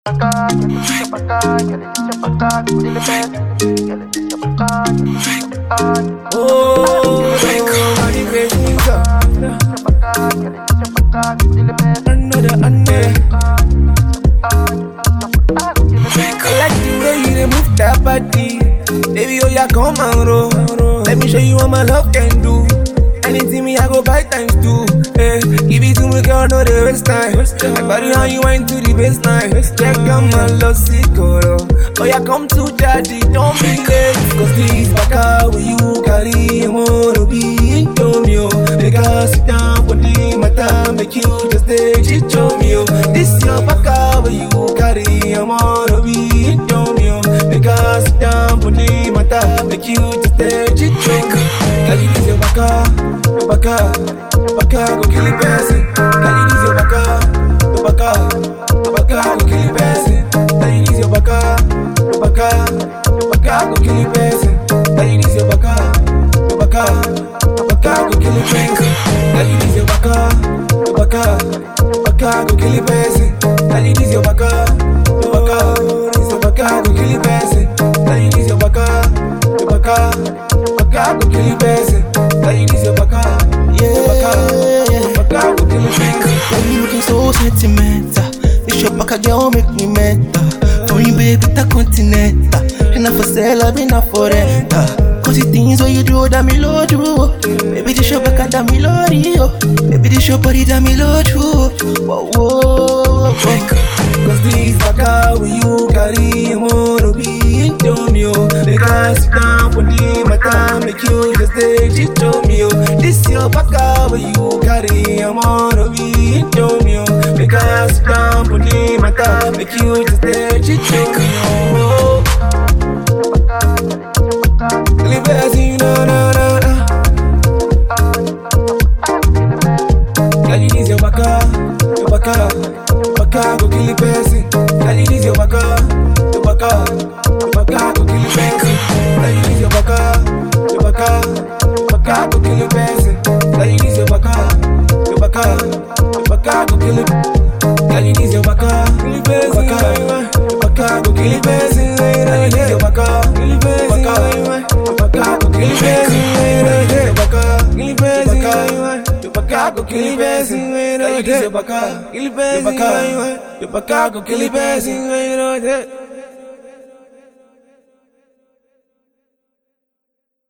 Another. I like the way you dey move that body. Baby, oh yeah, come and roll. Let me show you what my love can do. Anything me, I go buy times two. Hey, give it to me, girl, no they waste time. I body how you went to the baseline. Check out my love, sick, oh yeah, come to daddy, don't be late. Cause this baka where you carry, I wanna be into me, oh. Make us sit down for the matter, make you just stay, chicho me, oh. This your baka where you carry, I wanna be into me, oh. Make us sit down for the matter, make you just stay, chicho me. Girl, you this your baka, go kill the person. Girl, you this your baka, go kill the person. Girl, you this your baka, go kill the person. Girl, you this your baka, go kill the person. Girl, you this your baka, go kill the person. Girl, you this your baka, go kill the person. Girl, you this your baka, go kill the person. Girl, you this your baka, go kill the person. Girl, you looking so sentimental. This your baka girl make me mental. For you, baby, the continental. And I for sale, I've been for rent. Cause the things what you do, that me load you. Baby, this your baka, that me load you. Baby, this your body, that me load you. Whoa, whoa, whoa. Cause this baka when you carry, I wanna be into me, oh. Make us sit down for the matter, make you just stay, chicho me, oh. This your baka when you carry, I wanna be into me, oh. Make us sit down for the matter, make you just stay, chicho me, oh. Live as you know, girl, you need your baka, go kill the person. Girl, you need your baka, go kill the person. Girl, you need your baka, go kill the person. Girl, you need your baka, go kill the. Girl, you need your baka, go kill the person. Girl, you need your baka, go kill the person. Go kill the person. Go kill the person, you know that. Your baka, go kill the person, you know that.